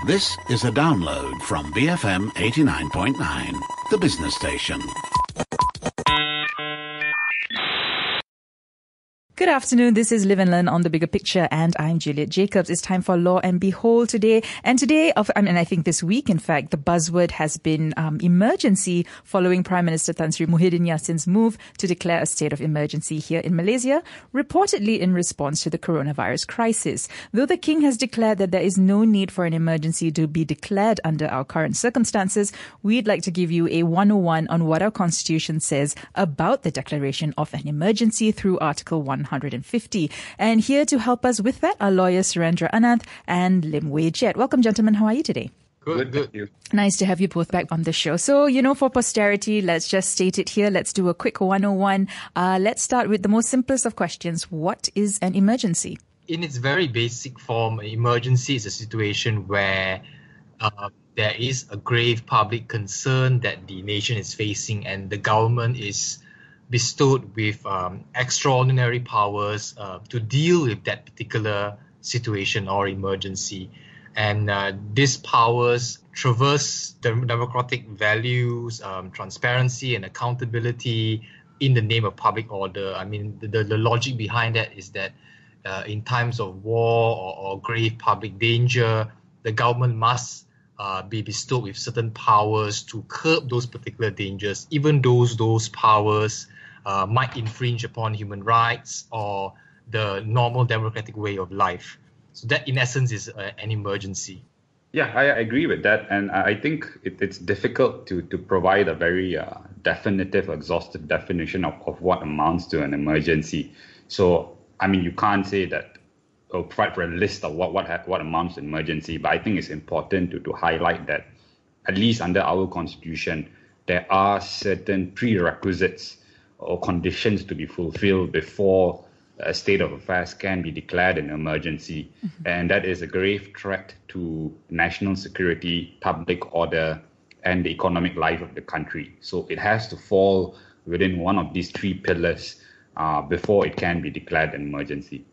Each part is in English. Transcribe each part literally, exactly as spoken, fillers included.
This is a download from B F M eighty-nine point nine, the business station. Good afternoon. This is Live and Learn on The Bigger Picture, and I'm Juliet Jacobs. It's time for Law and Behold today. And today, I mean, I think this week, in fact, the buzzword has been um, emergency following Prime Minister Tan Sri Muhyiddin Yassin's move to declare a state of emergency here in Malaysia, reportedly in response to the coronavirus crisis. Though the King has declared that there is no need for an emergency to be declared under our current circumstances, we'd like to give you a one oh one on what our Constitution says about the declaration of an emergency through Article one hundred fifty. And here to help us with that are lawyers Surendra Ananth and Lim Wei Jet. Welcome, gentlemen. How are you today? Good, good. You. Nice to have you both back on the show. So, you know, for posterity, let's just state it here. Let's do a quick one oh one. Uh, let's start with the most simplest of questions. What is an emergency? In its very basic form, an emergency is a situation where uh, there is a grave public concern that the nation is facing and the government is bestowed with um, extraordinary powers uh, to deal with that particular situation or emergency. And uh, these powers traverse the democratic values, um, transparency and accountability in the name of public order. I mean, the, the, the logic behind that is that uh, in times of war or, or grave public danger, the government must uh, be bestowed with certain powers to curb those particular dangers, even those those powers Uh, might infringe upon human rights or the normal democratic way of life. So that, in essence, is uh, an emergency. Yeah, I agree with that. And I think it, it's difficult to, to provide a very uh, definitive, exhaustive definition of, of what amounts to an emergency. So, I mean, you can't say that, or provide for a list of what, what, what amounts to emergency. But I think it's important to, to highlight that, at least under our constitution, there are certain prerequisites or conditions to be fulfilled before a state of affairs can be declared an emergency. Mm-hmm. And that is a grave threat to national security, public order, and the economic life of the country. So it has to fall within one of these three pillars uh, before it can be declared an emergency.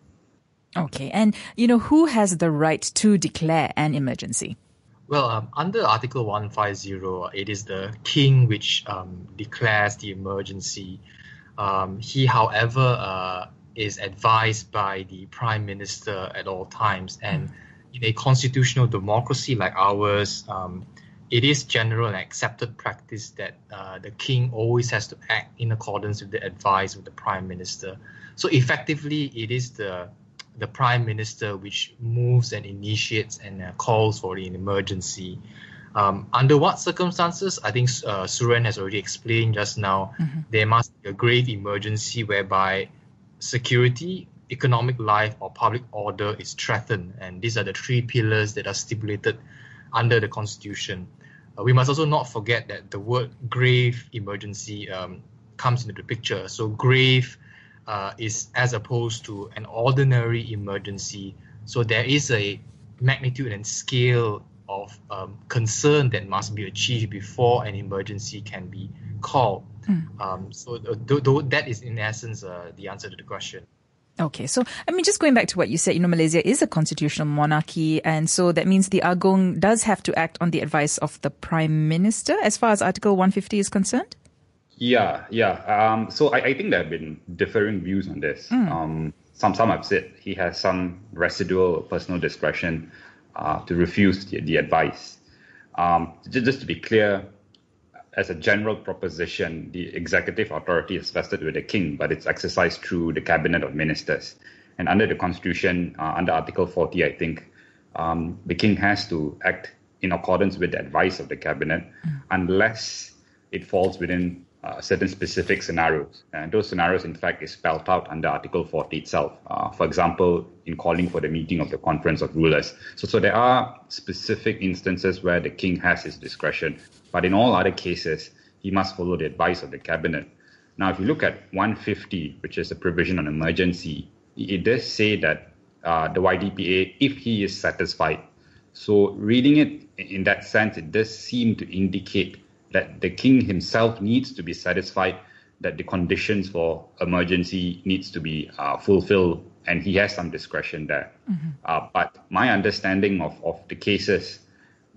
Okay. And, you know, who has the right to declare an emergency? Well, um, under Article one fifty, it is the King which um, declares the emergency. Um, he, however, uh, is advised by the Prime Minister at all times. And in a constitutional democracy like ours, um, it is general and accepted practice that uh, the King always has to act in accordance with the advice of the Prime Minister. So effectively, it is the the Prime Minister which moves and initiates and uh, calls for an emergency. Um, under what circumstances? I think uh, Suren has already explained just now. Mm-hmm. There must be a grave emergency whereby security, economic life, or public order is threatened. And these are the three pillars that are stipulated under the Constitution. Uh, we must also not forget that the word grave emergency um, comes into the picture. So grave Uh, is as opposed to an ordinary emergency. So there is a magnitude and scale of um, concern that must be achieved before an emergency can be called. Mm. Um, so th- th- that is in essence uh, the answer to the question. Okay, so I mean, just going back to what you said, you know, Malaysia is a constitutional monarchy, and so that means the Agong does have to act on the advice of the Prime Minister as far as Article one fifty is concerned? Yeah, yeah. Um, so I, I think there have been differing views on this. Mm. Um, some some have said he has some residual personal discretion uh, to refuse the, the advice. Um, just, just to be clear, as a general proposition, the executive authority is vested with the King, but it's exercised through the Cabinet of Ministers. And under the Constitution, uh, under Article forty, I think, um, the King has to act in accordance with the advice of the Cabinet, mm. unless it falls within Uh, certain specific scenarios. And those scenarios, in fact, is spelled out under Article forty itself. Uh, for example, in calling for the meeting of the Conference of Rulers. So, so there are specific instances where the King has his discretion. But in all other cases, he must follow the advice of the Cabinet. Now, if you look at one fifty, which is a provision on emergency, it does say that uh, the Y D P A, if he is satisfied. So reading it in that sense, it does seem to indicate that the King himself needs to be satisfied that the conditions for emergency needs to be uh, fulfilled, and he has some discretion there. Mm-hmm. Uh, but my understanding of, of the cases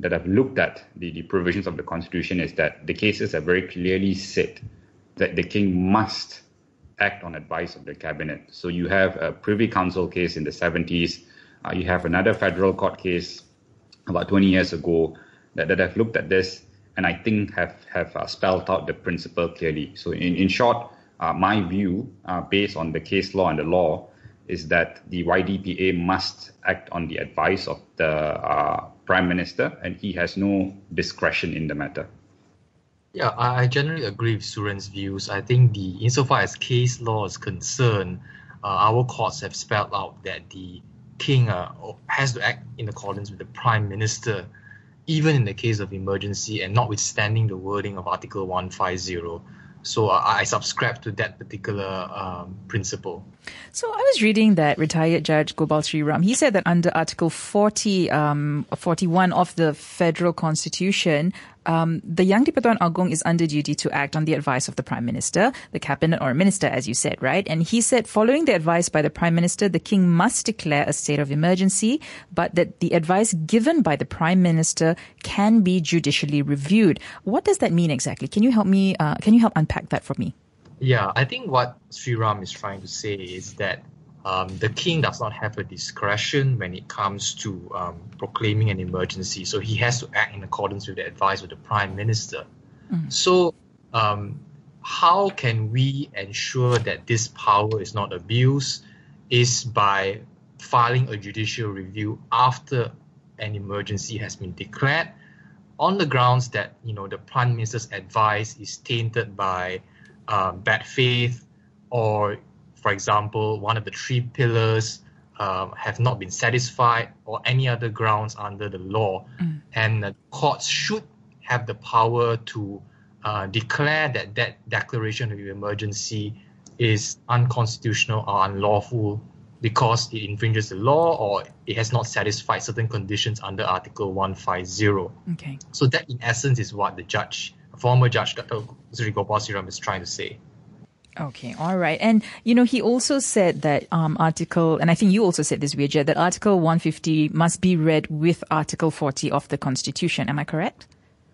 that have looked at the, the provisions of the Constitution is that the cases have very clearly said that the king must act on advice of the cabinet. So you have a Privy Council case in the seventies. Uh, you have another federal court case about twenty years ago that, that have looked at this, and I think have, have uh, spelled out the principle clearly. So in, in short, uh, my view, uh, based on the case law and the law, is that the Y D P A must act on the advice of the uh, Prime Minister, and he has no discretion in the matter. Yeah, I generally agree with Suren's views. I think the insofar as case law is concerned, uh, our courts have spelled out that the king uh, has to act in accordance with the Prime Minister, even in the case of emergency, and notwithstanding the wording of Article one fifty. So uh, I subscribe to that particular um, principle. So I was reading that retired Judge Gopal Sriram, he said that under Article forty, um, forty-one of the Federal Constitution, um, the Yang di-Pertuan Agong is under duty to act on the advice of the Prime Minister, the Cabinet or Minister, as you said, right? And he said, following the advice by the Prime Minister, the King must declare a state of emergency, but that the advice given by the Prime Minister can be judicially reviewed. What does that mean exactly? Can you help me, uh, can you help unpack that for me? Yeah, I think what Sriram is trying to say is that um, the king does not have a discretion when it comes to um, proclaiming an emergency. So he has to act in accordance with the advice of the Prime Minister. Mm. So um, how can we ensure that this power is not abused is by filing a judicial review after an emergency has been declared on the grounds that, you know, the Prime Minister's advice is tainted by Um, bad faith, or, for example, one of the three pillars um, have not been satisfied, or any other grounds under the law. Mm. And the courts should have the power to uh, declare that that declaration of emergency is unconstitutional or unlawful because it infringes the law or it has not satisfied certain conditions under Article one fifty. Okay. So that, in essence, is what the judge former Judge Doctor Sri Gopal Sriram is trying to say. Okay, all right. And, you know, he also said that um, Article, and I think you also said this, Vijay, that Article one fifty must be read with Article forty of the Constitution. Am I correct?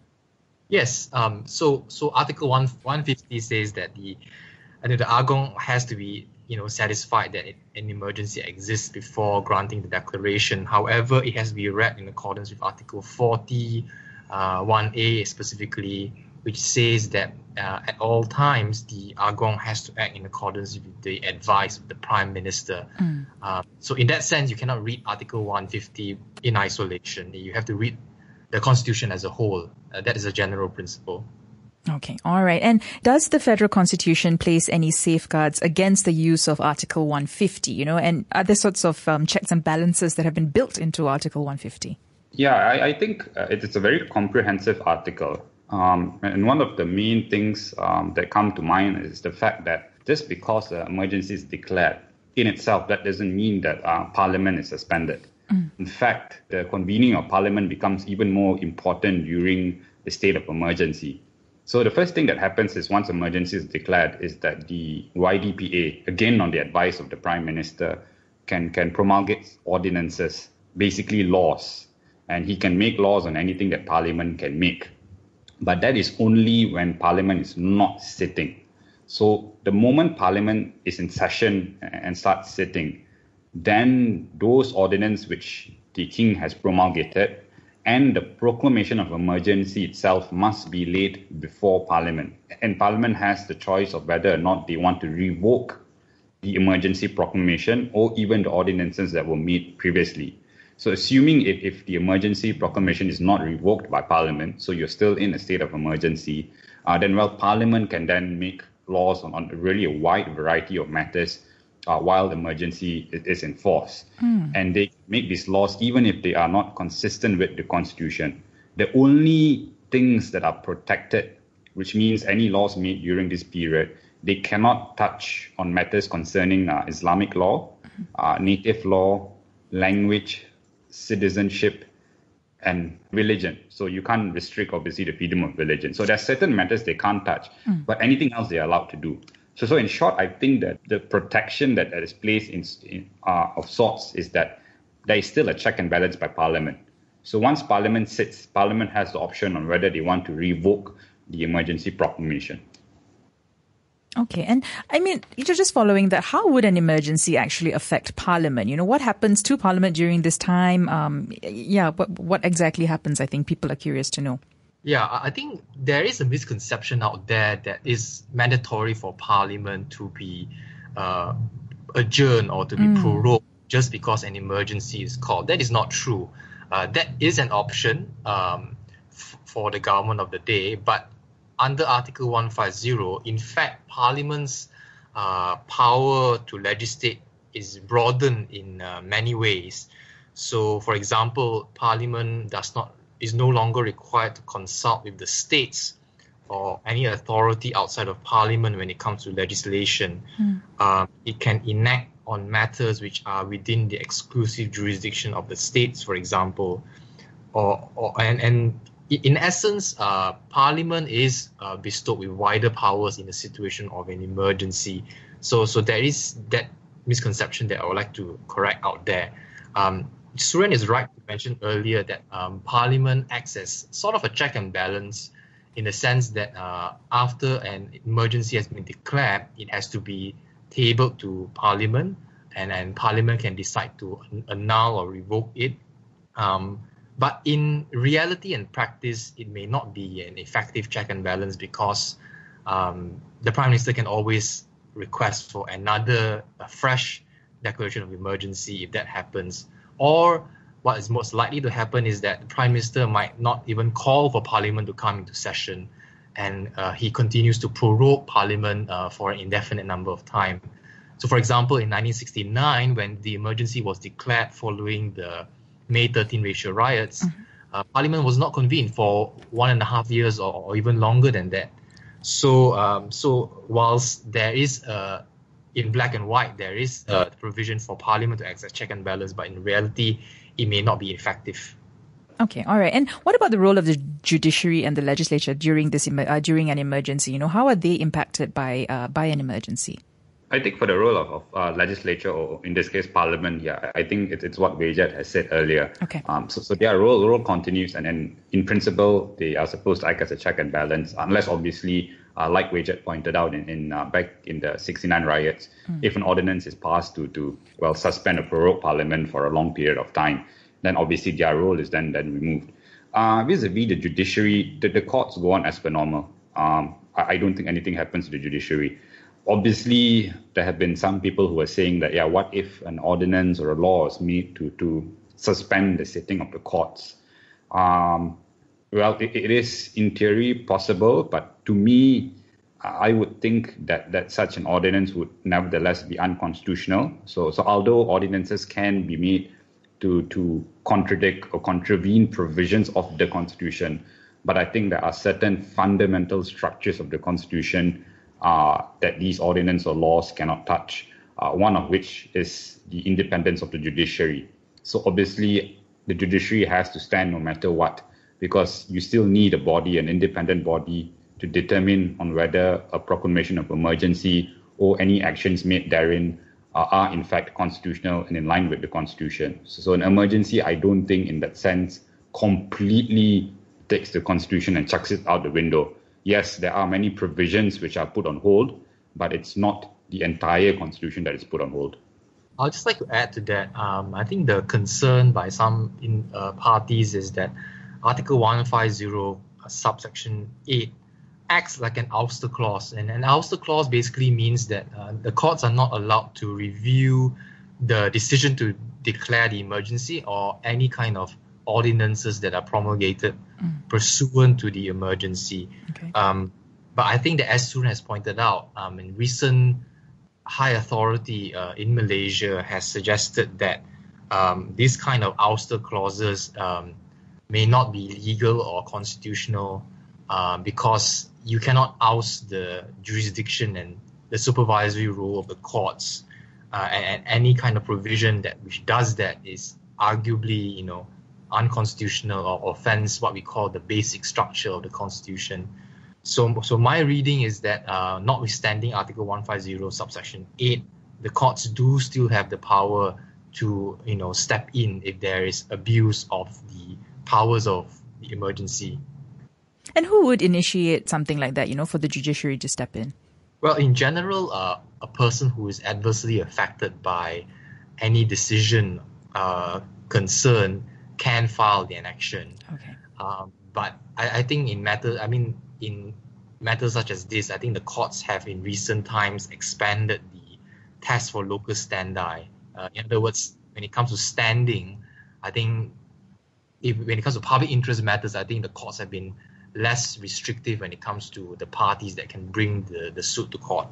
Yes. Um. So, so Article one fifty says that the, I think the Agong has to be, you know, satisfied that it, an emergency exists before granting the declaration. However, it has to be read in accordance with Article forty, uh, one A specifically, which says that uh, at all times the Agong has to act in accordance with the advice of the Prime Minister. Mm. Uh, so in that sense, you cannot read Article one fifty in isolation. You have to read the Constitution as a whole. Uh, that is a general principle. Okay, all right. And does the Federal Constitution place any safeguards against the use of Article one fifty, you know, and other sorts of um, checks and balances that have been built into Article one fifty? Yeah, I, I think uh, it's a very comprehensive article. Um, and one of the main things um, that come to mind is the fact that just because the emergency is declared in itself, that doesn't mean that uh, Parliament is suspended. Mm. In fact, the convening of Parliament becomes even more important during the state of emergency. So the first thing that happens is once emergency is declared is that the Y D P A, again on the advice of the Prime Minister, can, can promulgate ordinances, basically laws. And he can make laws on anything that Parliament can make. But that is only when Parliament is not sitting. So the moment Parliament is in session and starts sitting, then those ordinances which the King has promulgated and the proclamation of emergency itself must be laid before Parliament. And Parliament has the choice of whether or not they want to revoke the emergency proclamation or even the ordinances that were made previously. So assuming if, if the emergency proclamation is not revoked by Parliament, so you're still in a state of emergency, uh, then, well, Parliament can then make laws on, on really a wide variety of matters uh, while the emergency is, is in force. Mm. And they make these laws even if they are not consistent with the Constitution. The only things that are protected, which means any laws made during this period, they cannot touch on matters concerning uh, Islamic law, uh, native law, language, citizenship, and religion. So you can't restrict, obviously, the freedom of religion. So there are certain matters they can't touch, mm. but anything else they are allowed to do. So, so in short, I think that the protection that, that is placed in, in uh, of sorts is that there is still a check and balance by Parliament. So once Parliament sits, Parliament has the option on whether they want to revoke the emergency proclamation. Okay. And I mean, just following that, how would an emergency actually affect Parliament? You know, what happens to Parliament during this time? Um, yeah, what, what exactly happens? I think people are curious to know. Yeah, I think there is a misconception out there that it's mandatory for Parliament to be uh, adjourned or to be mm. prorogued just because an emergency is called. That is not true. Uh, that is an option um, f- for the government of the day, but under Article one fifty, in fact, Parliament's uh, power to legislate is broadened in uh, many ways. So, for example, Parliament does not is no longer required to consult with the states or any authority outside of Parliament when it comes to legislation. Mm. Um, it can enact on matters which are within the exclusive jurisdiction of the states, for example, or, or and, and in essence, uh, Parliament is uh, bestowed with wider powers in a situation of an emergency. So, so there is that misconception that I would like to correct out there. Um, Suren is right to mention earlier that um, Parliament acts as sort of a check and balance in the sense that uh, after an emergency has been declared, it has to be tabled to Parliament, and, and Parliament can decide to annul or revoke it. Um, but in reality and practice, it may not be an effective check and balance because um, the Prime Minister can always request for another a fresh declaration of emergency if that happens. Or what is most likely to happen is that the Prime Minister might not even call for Parliament to come into session, and uh, he continues to prorogue Parliament uh, for an indefinite number of time. So, for example, in nineteen sixty-nine, when the emergency was declared following the May thirteenth racial riots, mm-hmm. uh, Parliament was not convened for one and a half years or, or even longer than that. So, um, so whilst there is uh, in black and white, there is a provision for Parliament to act as check and balance, but in reality, it may not be effective. Okay, all right. And what about the role of the judiciary and the legislature during this uh, during an emergency? You know, how are they impacted by uh, by an emergency? I think for the role of, of uh, legislature, or in this case Parliament, yeah, I think it's, it's what Wajid has said earlier. Okay. Um, so, so their role role continues, and then in principle they are supposed to act as a check and balance, unless obviously, uh, like Wajid pointed out in, in uh, back in the sixty-nine riots, mm. if an ordinance is passed to to well suspend or prorogue Parliament for a long period of time, then obviously their role is then then removed. Uh, vis-a-vis the judiciary, the, the courts go on as per normal. Um, I, I don't think anything happens to the judiciary. Obviously, there have been some people who are saying that, yeah, what if an ordinance or a law is made to, to suspend the sitting of the courts? Um, well, it, it is in theory possible, but to me, I would think that, that such an ordinance would nevertheless be unconstitutional. So, so although ordinances can be made to, to contradict or contravene provisions of the Constitution, but I think there are certain fundamental structures of the Constitution Uh, that these ordinances or laws cannot touch, uh, one of which is the independence of the judiciary. So obviously, the judiciary has to stand no matter what, because you still need a body, an independent body, to determine on whether a proclamation of emergency or any actions made therein uh, are in fact constitutional and in line with the Constitution. So, so an emergency, I don't think in that sense completely takes the Constitution and chucks it out the window. Yes, there are many provisions which are put on hold, but it's not the entire Constitution that is put on hold. I'd just like to add to that. Um, I think the concern by some in, uh, parties is that Article one fifty, uh, subsection eight, acts like an ouster clause. And an ouster clause basically means that uh, the courts are not allowed to review the decision to declare the emergency or any kind of ordinances that are promulgated mm. pursuant to the emergency. Okay. Um, but I think that, as Suren has pointed out, um, in recent high authority uh, in Malaysia has suggested that um, these kind of ouster clauses um, may not be legal or constitutional uh, because you cannot oust the jurisdiction and the supervisory role of the courts, uh, and, and any kind of provision that which does that is arguably, you know, unconstitutional or offends what we call the basic structure of the Constitution. So, so my reading is that uh, notwithstanding Article one fifty, subsection eight, the courts do still have the power to, you know, step in if there is abuse of the powers of the emergency. And who would initiate something like that, you know, for the judiciary to step in? Well, in general, uh, a person who is adversely affected by any decision uh, concern can file the action. Okay. Um, but I, I think in matters, I mean, in matters such as this, I think the courts have in recent times expanded the test for locus standi. Uh, in other words, when it comes to standing, I think if when it comes to public interest matters, I think the courts have been less restrictive when it comes to the parties that can bring the, the suit to court.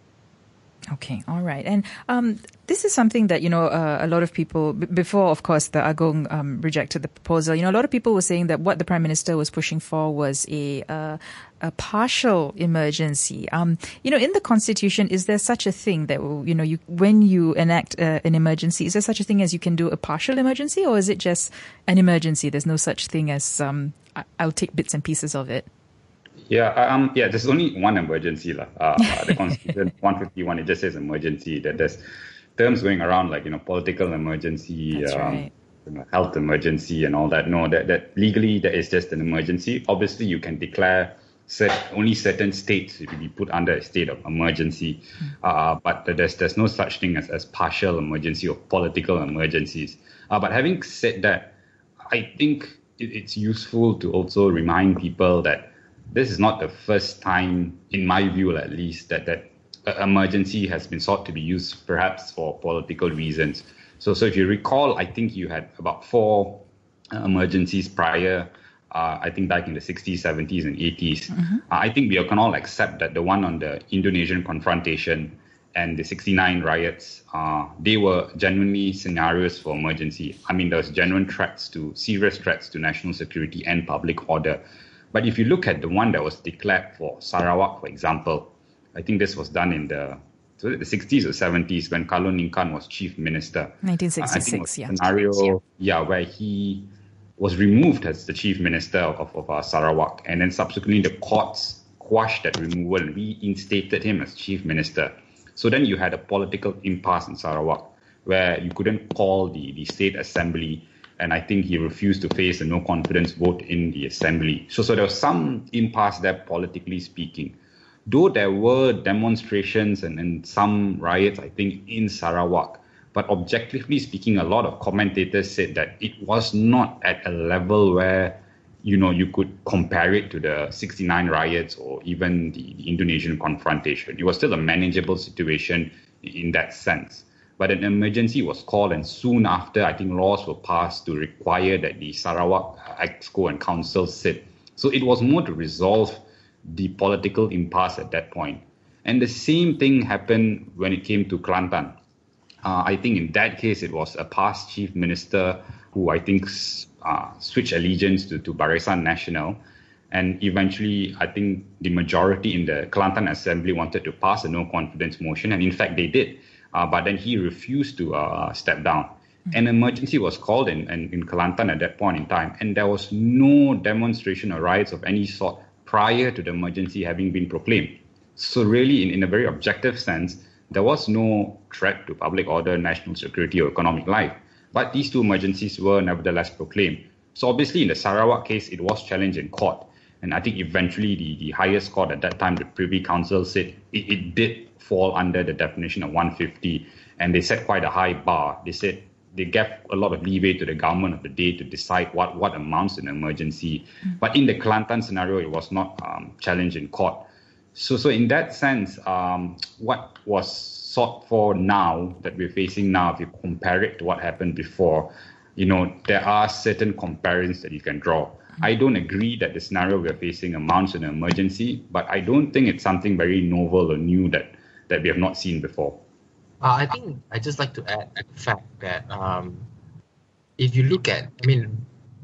Okay, all right. And um, this is something that, you know, uh, a lot of people, b- before, of course, the Agong um, rejected the proposal, you know, a lot of people were saying that what the Prime Minister was pushing for was a uh, a partial emergency. Um, you know, in the Constitution, is there such a thing that, you know, you when you enact uh, an emergency, is there such a thing as you can do a partial emergency, or is it just an emergency? There's no such thing as um, I- I'll take bits and pieces of it. Yeah, um, yeah. There's only one emergency, lah. Uh, the Constitution one fifty-one, it just says emergency. That there's terms going around like, you know, political emergency, That's um, right. you know, health emergency, and all that. No, that that legally that is just an emergency. Obviously, you can declare cert, only certain states to be put under a state of emergency, mm. uh, but there's there's no such thing as as partial emergency or political emergencies. Uh, but having said that, I think it, it's useful to also remind people that this is not the first time, in my view at least, that that emergency has been sought to be used perhaps for political reasons. So, so if you recall, I think you had about four uh, emergencies prior, uh, I think back in the sixties, seventies, and eighties. Mm-hmm. Uh, I think we can all accept that the one on the Indonesian confrontation and the sixty-nine riots, uh, they were genuinely scenarios for emergency. I mean, there was genuine threats to, serious threats to national security and public order. But if you look at the one that was declared for Sarawak, for example, I think this was done in the so the sixties or seventies when Carlo Ninkan was chief minister. nineteen sixty-six, uh, yeah. Scenario, yeah. yeah, where he was removed as the chief minister of, of uh, Sarawak, and then subsequently the courts quashed that removal and reinstated him as chief minister. So then you had a political impasse in Sarawak where you couldn't call the, the state assembly. And I think he refused to face a no-confidence vote in the assembly. So, so there was some impasse there, politically speaking. Though there were demonstrations and, and some riots, I think, in Sarawak. But objectively speaking, a lot of commentators said that it was not at a level where, you know, you could compare it to the sixty-nine riots or even the, the Indonesian confrontation. It was still a manageable situation in that sense. But an emergency was called, and soon after, I think laws were passed to require that the Sarawak Exco and Council sit. So it was more to resolve the political impasse at that point. And the same thing happened when it came to Kelantan. Uh, I think in that case, it was a past chief minister who I think uh, switched allegiance to, to Barisan Nasional. And eventually, I think the majority in the Kelantan Assembly wanted to pass a no-confidence motion. And in fact, they did. Uh, but then he refused to uh, step down. Mm-hmm. An emergency was called in, in, in Kelantan at that point in time, and there was no demonstration or riots of any sort prior to the emergency having been proclaimed. So really, in, in a very objective sense, there was no threat to public order, national security, or economic life. But these two emergencies were nevertheless proclaimed. So obviously, in the Sarawak case, it was challenged in court. And I think eventually the, the highest court at that time, the Privy Council, said it, it did fall under the definition of one fifty, and they set quite a high bar. They said they gave a lot of leeway to the government of the day to decide what, what amounts to an emergency. Mm. But in the Kelantan scenario, it was not um, challenged in court. So, so in that sense, um, what was sought for now that we're facing now, if you compare it to what happened before, you know, there are certain comparisons that you can draw. I don't agree that the scenario we're facing amounts to an emergency, but I don't think it's something very novel or new that that we have not seen before. Uh, I think I'd just like to add the fact that um, if you look at, I mean,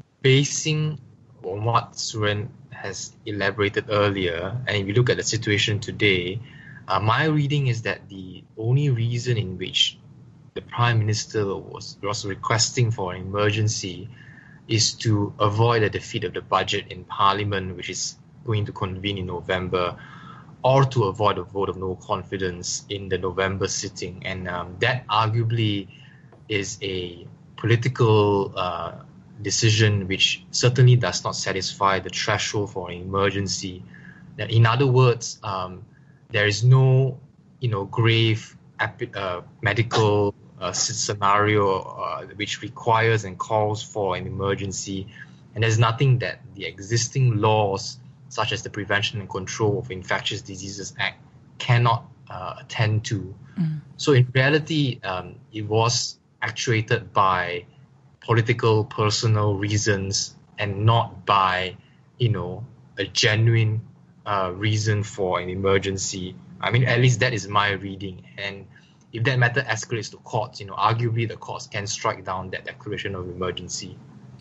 basing on what Suren has elaborated earlier, and if you look at the situation today, uh, my reading is that the only reason in which the Prime Minister was, was requesting for an emergency is to avoid a defeat of the budget in Parliament, which is going to convene in November, or to avoid a vote of no confidence in the November sitting. And um, that arguably is a political uh, decision which certainly does not satisfy the threshold for an emergency. In other words, um, there is no, you know, grave uh, medical uh, scenario uh, which requires and calls for an emergency, and there's nothing that the existing laws, such as the Prevention and Control of Infectious Diseases Act, cannot uh, attend to. Mm. So in reality, um, it was actuated by political, personal reasons and not by, you know, a genuine uh, reason for an emergency. I mean, at least that is my reading. And if that matter escalates to courts, you know, arguably the courts can strike down that declaration of emergency.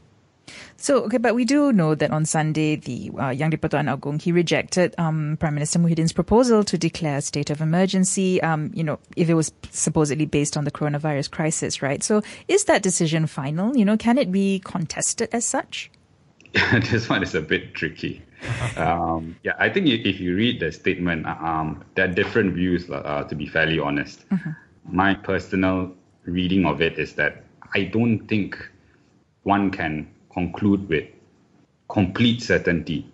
So, okay, but we do know that on Sunday, the uh, Yang di-Pertuan Agong, he rejected um, Prime Minister Muhyiddin's proposal to declare a state of emergency, um, you know, if it was supposedly based on the coronavirus crisis, right? So is that decision final? You know, can it be contested as such? This one is a bit tricky. um, yeah, I think if you read the statement, um, there are different views, uh, to be fairly honest. Mm-hmm. My personal reading of it is that I don't think one can conclude with complete certainty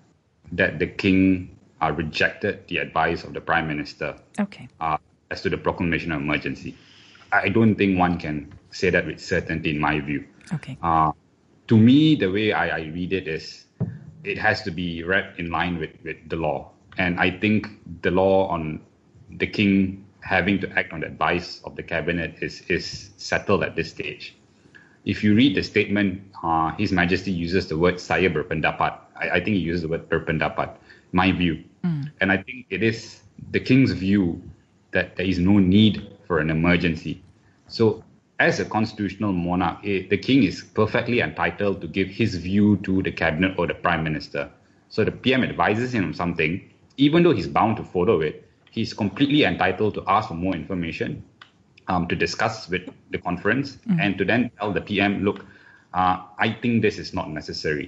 that the king uh, rejected the advice of the prime minister okay. uh, as to the proclamation of emergency. I don't think one can say that with certainty, in my view. Okay. Uh, to me, the way I, I read it is it has to be read in line with, with the law. And I think the law on the king having to act on the advice of the cabinet is, is settled at this stage. If you read the statement, uh, His Majesty uses the word saya berpendapat. I, I think he uses the word berpendapat, my view. Mm. And I think it is the king's view that there is no need for an emergency. So as a constitutional monarch, it, the king is perfectly entitled to give his view to the cabinet or the prime minister. So the P M advises him on something, even though he's bound to follow it, he's completely entitled to ask for more information, Um, to discuss with the conference, mm-hmm. and to then tell the P M, look, uh, I think this is not necessary.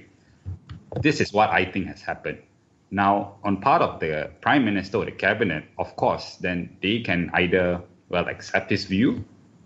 This is what I think has happened. Now, on part of the Prime Minister or the Cabinet, of course, then they can either, well, accept his view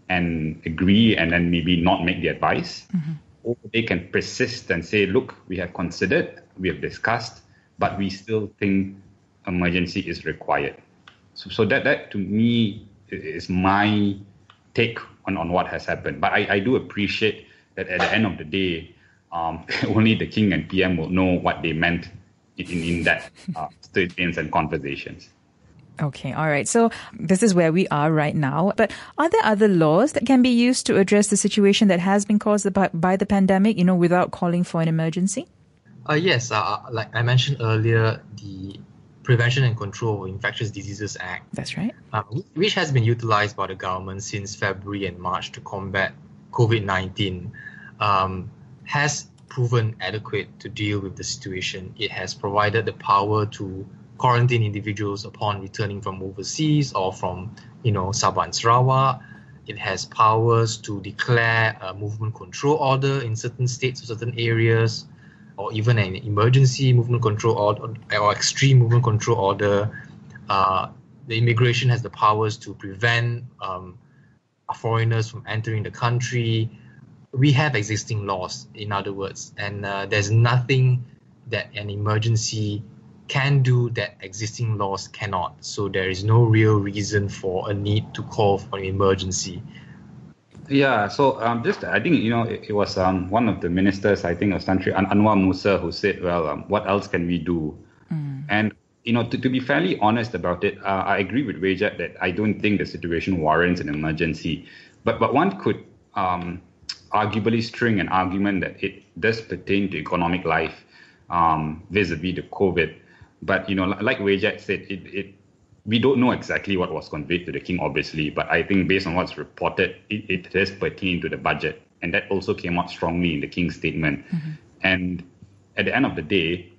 and agree and then maybe not make the advice, mm-hmm. or they can persist and say, look, we have considered, we have discussed, but we still think emergency is required. So, so that, that to me, is my take on, on what has happened. But I, I do appreciate that at the end of the day, um, only the king and P M will know what they meant in, in that uh, statements and conversations. Okay, all right. So this is where we are right now. But are there other laws that can be used to address the situation that has been caused by, by the pandemic, you know, without calling for an emergency? Uh, yes, uh, like I mentioned earlier, the Prevention and Control of Infectious Diseases Act. That's right. Uh, which has been utilized by the government since February and March to combat COVID nineteen, um, has proven adequate to deal with the situation. It has provided the power to quarantine individuals upon returning from overseas or from, you know, Sabah and Sarawak. It has powers to declare a movement control order in certain states or certain areas, or even an emergency movement control order or extreme movement control order. Uh, the immigration has the powers to prevent um, foreigners from entering the country. We have existing laws, in other words, and uh, there's nothing that an emergency can do that existing laws cannot. So there is no real reason for a need to call for an emergency. Yeah, so um, just I think, you know, it, it was um, one of the ministers, I think, of Tan Sri Anwar Musa, who said, well, um, what else can we do? Mm. And, you know, to, to be fairly honest about it, uh, I agree with Rejat that I don't think the situation warrants an emergency. But, but one could um, arguably string an argument that it does pertain to economic life um, vis-a-vis the COVID. But, you know, like Rejat said, it, it we don't know exactly what was conveyed to the king, obviously, but I think based on what's reported, it, it does pertain to the budget. And that also came out strongly in the king's statement. Mm-hmm. And at the end of the day,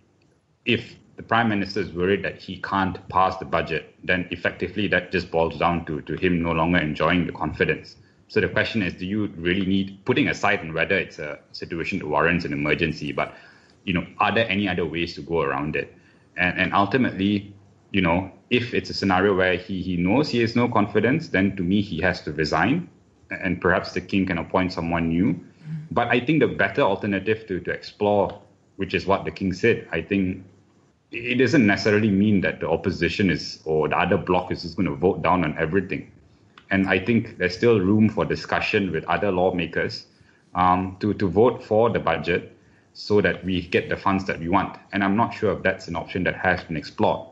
if the prime minister is worried that he can't pass the budget, then effectively that just boils down to, to him no longer enjoying the confidence. So the question is, do you really need, putting aside on whether it's a situation that warrants an emergency, but, you know, are there any other ways to go around it? And, and ultimately, you know, if it's a scenario where he, he knows he has no confidence, then to me, he has to resign, and perhaps the king can appoint someone new. But I think the better alternative to, to explore, which is what the King said, I think it doesn't necessarily mean that the opposition is or the other bloc is just going to vote down on everything. And I think there's still room for discussion with other lawmakers um, to, to vote for the budget so that we get the funds that we want. And I'm not sure if that's an option that has been explored.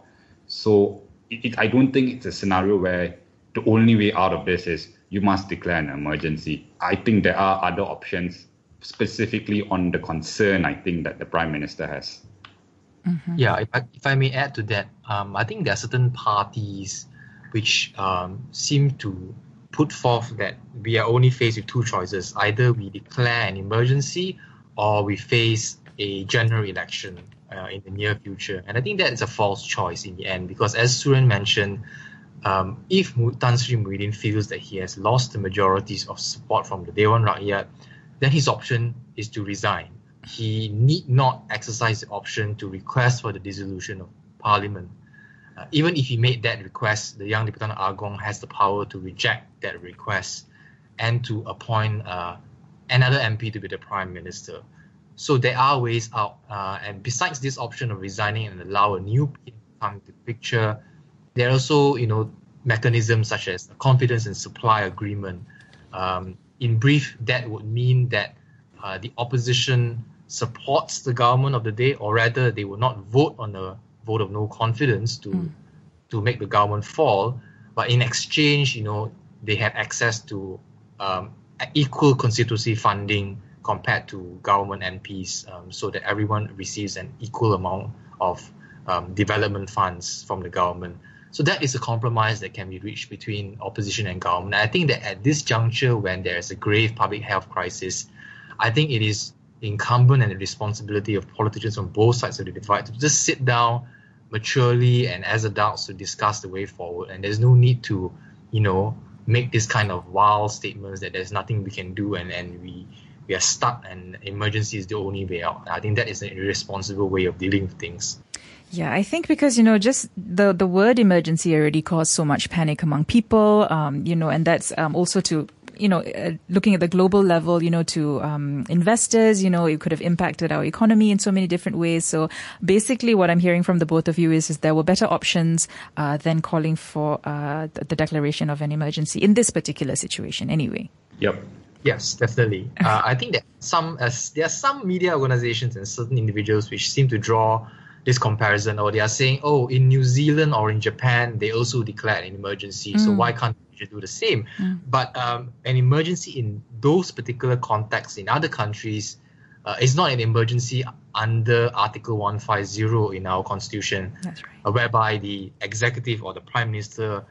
So it, it, I don't think it's a scenario where the only way out of this is you must declare an emergency. I think there are other options, specifically on the concern, I think, that the Prime Minister has. Mm-hmm. Yeah, if I, if I may add to that, um, I think there are certain parties which um, seem to put forth that we are only faced with two choices. Either we declare an emergency or we face a general election uh, in the near future. And I think that is a false choice in the end, because as Suren mentioned, um, if Tan Sri Muhyiddin feels that he has lost the majorities of support from the Dewan Rakyat, then his option is to resign. He need not exercise the option to request for the dissolution of Parliament. Uh, even if he made that request, the Yang di-Pertuan Agong has the power to reject that request and to appoint uh, another M P to be the Prime Minister. So there are ways out. Uh, and besides this option of resigning and allow a new P M to come into the picture, there are also, you know, mechanisms such as the confidence and supply agreement. Um, in brief, that would mean that uh, the opposition supports the government of the day, or rather they will not vote on a vote of no confidence to mm. to make the government fall, but in exchange, you know, they have access to um, equal constituency funding compared to government M Ps, um, so that everyone receives an equal amount of um, development funds from the government. So that is a compromise that can be reached between opposition and government. And I think that at this juncture, when there is a grave public health crisis, I think it is incumbent and the responsibility of politicians on both sides of the divide to just sit down maturely and as adults to discuss the way forward. And there's no need to, you know, make this kind of wild statements that there's nothing we can do and, and we we are stuck and emergency is the only way out. I think that is an irresponsible way of dealing with things. Yeah, I think because, you know, just the, the word emergency already caused so much panic among people, um, you know, and that's um, also to, you know, uh, looking at the global level, you know, to um, investors, you know, it could have impacted our economy in so many different ways. So basically what I'm hearing from the both of you is, is there were better options uh, than calling for uh, the, the declaration of an emergency in this particular situation anyway. Yep. Yes, definitely. uh, I think that some uh, there are some media organizations and certain individuals which seem to draw this comparison, or they are saying, oh, in New Zealand or in Japan, they also declared an emergency. Mm. So why can't we do the same? Mm. But um, an emergency in those particular contexts in other countries uh, is not an emergency under Article one fifty in our constitution. That's right. uh, whereby the executive or the Prime Minister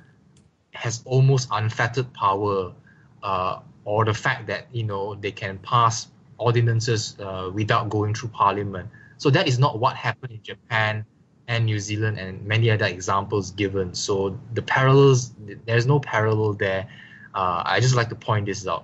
has almost unfettered power, uh, or the fact that, you know, they can pass ordinances uh, without going through Parliament. So that is not what happened in Japan and New Zealand and many other examples given. So the parallels, there's no parallel there. Uh, I just like to point this out.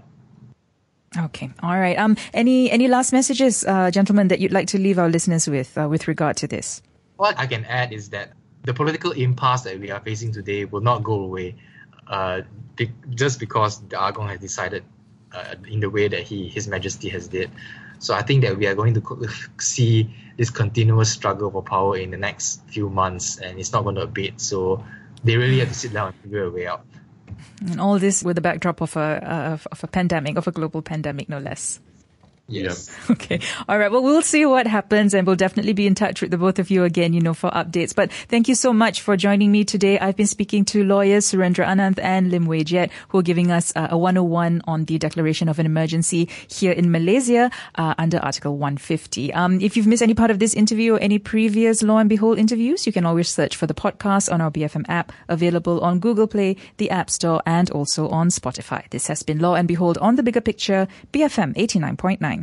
Okay. All right. Um, any, any last messages, uh, gentlemen, that you'd like to leave our listeners with, uh, with regard to this? What I can add is that the political impasse that we are facing today will not go away, uh, be- just because the Agong has decided uh, in the way that he, His Majesty has did. So I think that we are going to see this continuous struggle for power in the next few months, and it's not going to abate. So they really have to sit down and figure a way out. And all this with the backdrop of a of, of a pandemic, of a global pandemic, no less. Yes. Yep. Okay. All right. Well, we'll see what happens, and we'll definitely be in touch with the both of you again, you know, for updates. But thank you so much for joining me today. I've been speaking to lawyers Surendra Ananth and Lim Wei Jiat, who are giving us uh, a one oh one on the declaration of an emergency here in Malaysia uh, under Article one fifty. Um, if you've missed any part of this interview or any previous Law and Behold interviews, you can always search for the podcast on our B F M app, available on Google Play, the App Store, and also on Spotify. This has been Law and Behold on the Bigger Picture, B F M eighty-nine point nine.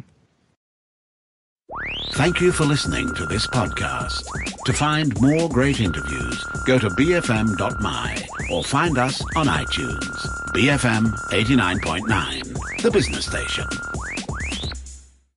Thank you for listening to this podcast. To find more great interviews, go to b f m dot m y or find us on iTunes. B F M eighty-nine point nine, the business station.